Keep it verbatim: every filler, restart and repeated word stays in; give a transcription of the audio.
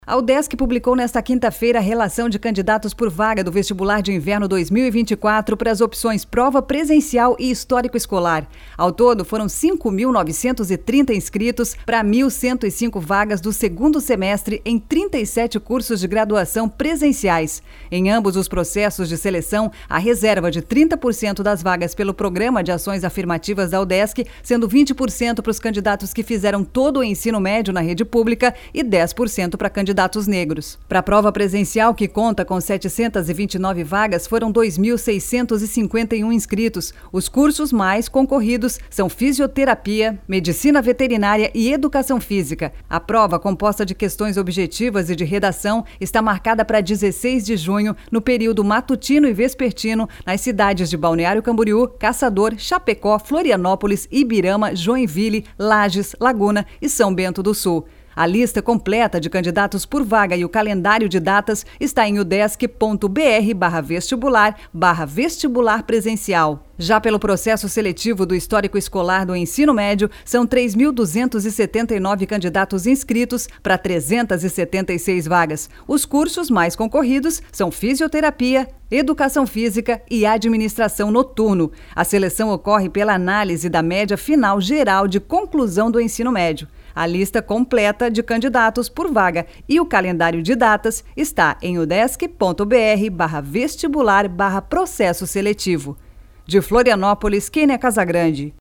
A UDESC publicou nesta quinta-feira a relação de candidatos por vaga do vestibular de inverno dois mil e vinte e quatro para as opções prova presencial e histórico escolar. Ao todo, foram cinco mil novecentos e trinta inscritos para mil cento e cinco vagas do segundo semestre em trinta e sete cursos de graduação presenciais. Em ambos os processos de seleção, a reserva de trinta por cento das vagas pelo Programa de Ações Afirmativas da UDESC, sendo vinte por cento para os candidatos que fizeram todo o ensino médio na rede pública e dez por cento para candidatos candidatos negros. Para a prova presencial, que conta com setecentas e vinte e nove vagas, foram dois mil seiscentos e cinquenta e um inscritos. Os cursos mais concorridos são Fisioterapia, Medicina Veterinária e Educação Física. A prova, composta de questões objetivas e de redação, está marcada para dezesseis de junho, no período matutino e vespertino, nas cidades de Balneário Camboriú, Caçador, Chapecó, Florianópolis, Ibirama, Joinville, Lages, Laguna e São Bento do Sul. A lista completa de candidatos por vaga e o calendário de datas está em udesc.br barra vestibular barra vestibular presencial. Já pelo processo seletivo do histórico escolar do ensino médio, são três mil duzentos e setenta e nove candidatos inscritos para trezentas e setenta e seis vagas. Os cursos mais concorridos são Fisioterapia, Educação Física e Administração Noturno. A seleção ocorre pela análise da média final geral de conclusão do ensino médio. A lista completa de candidatos por vaga e o calendário de datas está em udesc.br barra vestibular barra processo seletivo. De Florianópolis, Kênia Casagrande.